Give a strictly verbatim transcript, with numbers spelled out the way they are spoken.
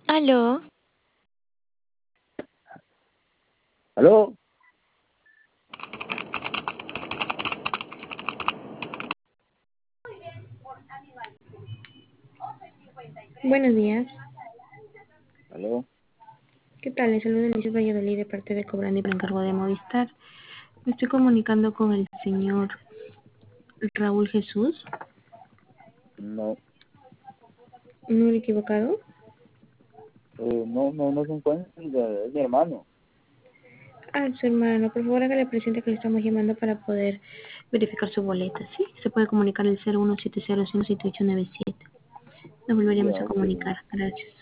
Aló, ¿Aló? Buenos días. ¿Aló? ¿Qué tal? Les saludo Alicia Valladolid de parte de Cobrando y por encargo de Movistar. Me estoy comunicando con el señor Raúl Jesús. No, ¿No me he equivocado? eh, no, no, no se encuentra, es mi hermano. Ah, su hermano. Por favor, hágale presente que le estamos llamando para poder verificar su boleta, ¿sí? Se puede comunicar el cero uno siete cero cinco siete ocho nueve siete. Nos volveríamos Ya, a ok. comunicar. Gracias.